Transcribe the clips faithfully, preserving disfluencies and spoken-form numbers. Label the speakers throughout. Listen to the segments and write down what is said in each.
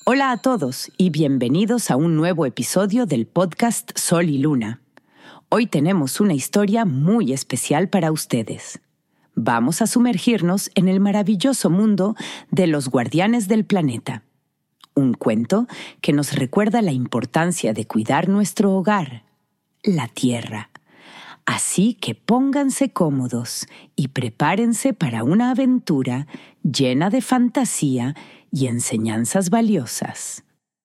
Speaker 1: Hola a todos y bienvenidos a un nuevo episodio del podcast Sol y Luna. Hoy tenemos una historia muy especial para ustedes. Vamos a sumergirnos en el maravilloso mundo de los guardianes del planeta. Un cuento que nos recuerda la importancia de cuidar nuestro hogar, la Tierra. Así que pónganse cómodos y prepárense para una aventura llena de fantasía y enseñanzas valiosas.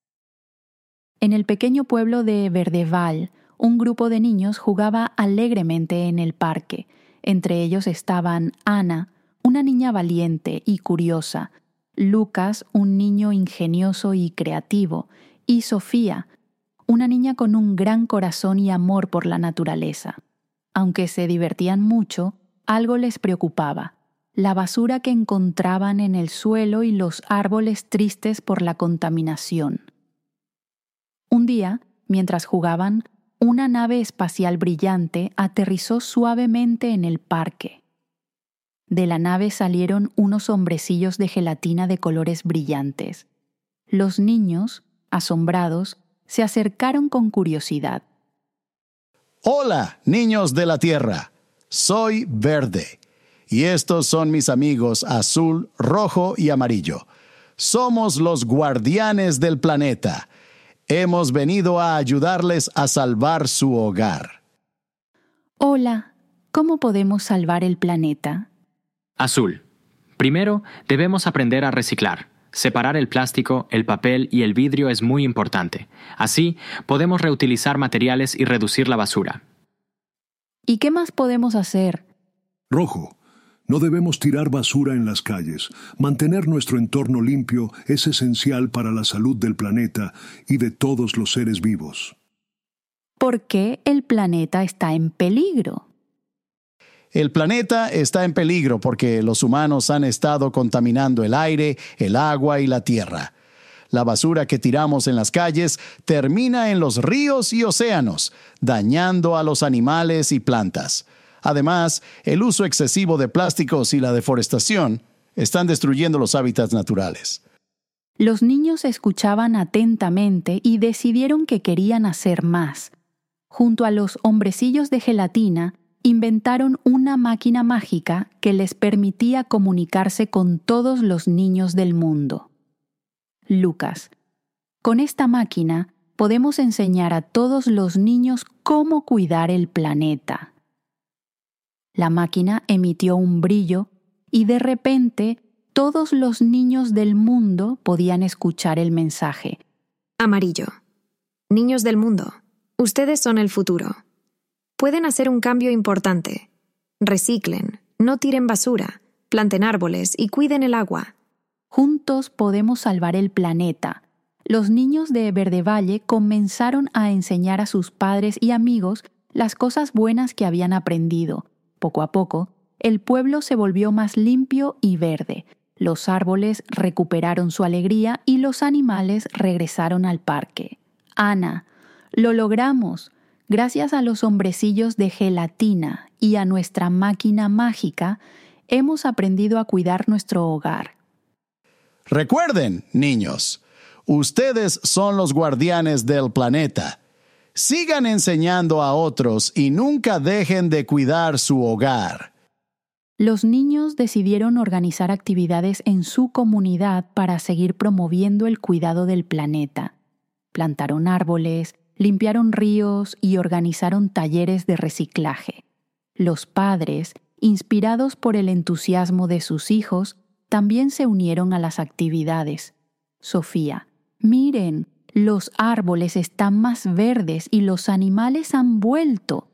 Speaker 2: En el pequeño pueblo de Verdeval, un grupo de niños jugaba alegremente en el parque. Entre ellos estaban Ana, una niña valiente y curiosa, Lucas, un niño ingenioso y creativo, y Sofía, una niña con un gran corazón y amor por la naturaleza. Aunque se divertían mucho, algo les preocupaba: la basura que encontraban en el suelo y los árboles tristes por la contaminación. Un día, mientras jugaban, una nave espacial brillante aterrizó suavemente en el parque. De la nave salieron unos hombrecillos de gelatina de colores brillantes. Los niños, asombrados, se acercaron con curiosidad.
Speaker 3: Hola, niños de la Tierra. Soy Verde. Y estos son mis amigos Azul, Rojo y Amarillo. Somos los guardianes del planeta. Hemos venido a ayudarles a salvar su hogar.
Speaker 2: Hola, ¿cómo podemos salvar el planeta?
Speaker 4: Azul. Primero, debemos aprender a reciclar. Separar el plástico, el papel y el vidrio es muy importante. Así, podemos reutilizar materiales y reducir la basura.
Speaker 2: ¿Y qué más podemos hacer?
Speaker 5: Rojo. No debemos tirar basura en las calles. Mantener nuestro entorno limpio es esencial para la salud del planeta y de todos los seres vivos.
Speaker 2: ¿Por qué el planeta está en peligro?
Speaker 3: El planeta está en peligro porque los humanos han estado contaminando el aire, el agua y la tierra. La basura que tiramos en las calles termina en los ríos y océanos, dañando a los animales y plantas. Además, el uso excesivo de plásticos y la deforestación están destruyendo los hábitats naturales.
Speaker 2: Los niños escuchaban atentamente y decidieron que querían hacer más. Junto a los hombrecillos de gelatina, inventaron una máquina mágica que les permitía comunicarse con todos los niños del mundo. Lucas. Con esta máquina podemos enseñar a todos los niños cómo cuidar el planeta. La máquina emitió un brillo y de repente todos los niños del mundo podían escuchar el mensaje.
Speaker 6: Amarillo. Niños del mundo, ustedes son el futuro. Pueden hacer un cambio importante. Reciclen, no tiren basura, planten árboles y cuiden el agua.
Speaker 2: Juntos podemos salvar el planeta. Los niños de Verdevalle comenzaron a enseñar a sus padres y amigos las cosas buenas que habían aprendido. Poco a poco, el pueblo se volvió más limpio y verde. Los árboles recuperaron su alegría y los animales regresaron al parque. Ana, lo logramos. Gracias a los hombrecillos de gelatina y a nuestra máquina mágica, hemos aprendido a cuidar nuestro hogar.
Speaker 3: Recuerden, niños, ustedes son los guardianes del planeta. Sigan enseñando a otros y nunca dejen de cuidar su hogar.
Speaker 2: Los niños decidieron organizar actividades en su comunidad para seguir promoviendo el cuidado del planeta. Plantaron árboles, limpiaron ríos y organizaron talleres de reciclaje. Los padres, inspirados por el entusiasmo de sus hijos, también se unieron a las actividades. Sofía, miren, los árboles están más verdes y los animales han vuelto.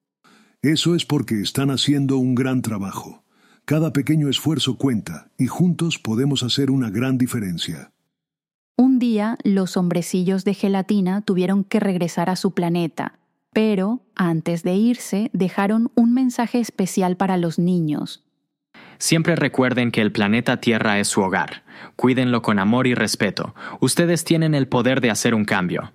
Speaker 5: Eso es porque están haciendo un gran trabajo. Cada pequeño esfuerzo cuenta y juntos podemos hacer una gran diferencia.
Speaker 2: Un día, los hombrecillos de gelatina tuvieron que regresar a su planeta, pero, antes de irse, dejaron un mensaje especial para los niños.
Speaker 4: Siempre recuerden que el planeta Tierra es su hogar. Cuídenlo con amor y respeto. Ustedes tienen el poder de hacer un cambio.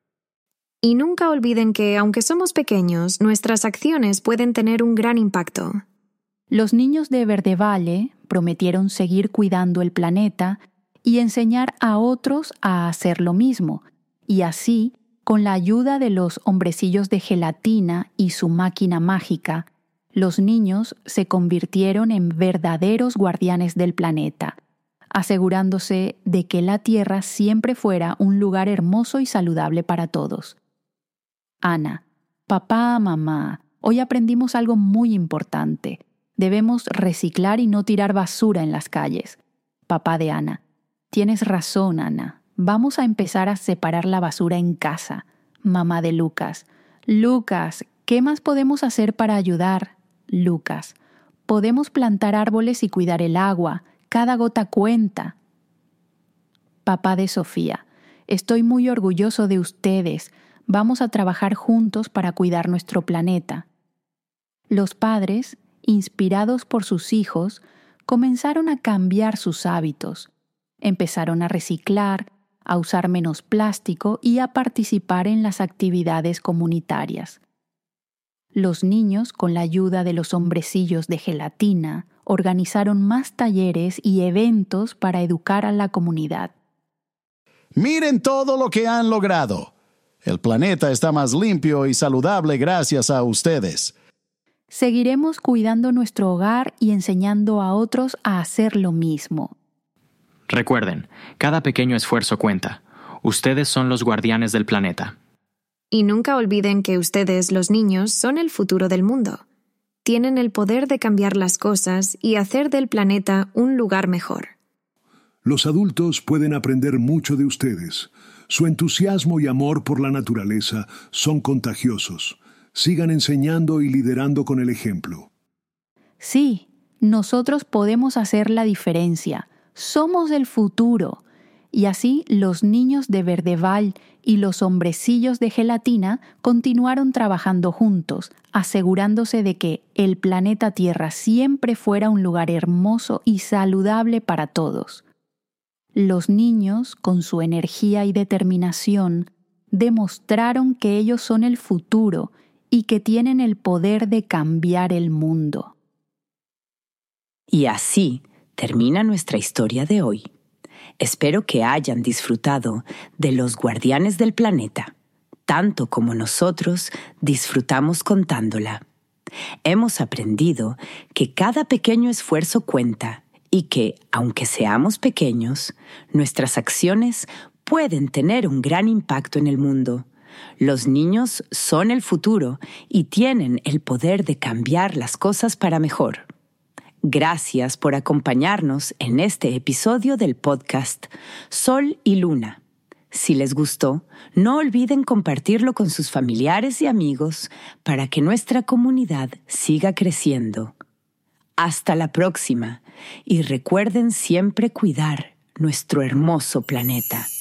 Speaker 6: Y nunca olviden que, aunque somos pequeños, nuestras acciones pueden tener un gran impacto.
Speaker 2: Los niños de Verdevalle prometieron seguir cuidando el planeta y enseñar a otros a hacer lo mismo. Y así, con la ayuda de los hombrecillos de gelatina y su máquina mágica, los niños se convirtieron en verdaderos guardianes del planeta, asegurándose de que la Tierra siempre fuera un lugar hermoso y saludable para todos. Ana, papá, mamá, hoy aprendimos algo muy importante. Debemos reciclar y no tirar basura en las calles. Papá de Ana, tienes razón, Ana. Vamos a empezar a separar la basura en casa. Mamá de Lucas, Lucas, ¿qué más podemos hacer para ayudar? Lucas, podemos plantar árboles y cuidar el agua. Cada gota cuenta. Papá de Sofía, estoy muy orgulloso de ustedes. Vamos a trabajar juntos para cuidar nuestro planeta. Los padres, inspirados por sus hijos, comenzaron a cambiar sus hábitos. Empezaron a reciclar, a usar menos plástico y a participar en las actividades comunitarias. Los niños, con la ayuda de los hombrecillos de gelatina, organizaron más talleres y eventos para educar a la comunidad.
Speaker 3: Miren todo lo que han logrado. El planeta está más limpio y saludable gracias a ustedes.
Speaker 2: Seguiremos cuidando nuestro hogar y enseñando a otros a hacer lo mismo.
Speaker 4: Recuerden, cada pequeño esfuerzo cuenta. Ustedes son los guardianes del planeta.
Speaker 6: Y nunca olviden que ustedes, los niños, son el futuro del mundo. Tienen el poder de cambiar las cosas y hacer del planeta un lugar mejor.
Speaker 5: Los adultos pueden aprender mucho de ustedes. Su entusiasmo y amor por la naturaleza son contagiosos. Sigan enseñando y liderando con el ejemplo.
Speaker 2: Sí, nosotros podemos hacer la diferencia. Somos el futuro. Y así los niños de Verdeval y los hombrecillos de gelatina continuaron trabajando juntos, asegurándose de que el planeta Tierra siempre fuera un lugar hermoso y saludable para todos. Los niños, con su energía y determinación, demostraron que ellos son el futuro y que tienen el poder de cambiar el mundo.
Speaker 1: Y así termina nuestra historia de hoy. Espero que hayan disfrutado de los guardianes del planeta, tanto como nosotros disfrutamos contándola. Hemos aprendido que cada pequeño esfuerzo cuenta y que, aunque seamos pequeños, nuestras acciones pueden tener un gran impacto en el mundo. Los niños son el futuro y tienen el poder de cambiar las cosas para mejor. Gracias por acompañarnos en este episodio del podcast Sol y Luna. Si les gustó, no olviden compartirlo con sus familiares y amigos para que nuestra comunidad siga creciendo. Hasta la próxima y recuerden siempre cuidar nuestro hermoso planeta.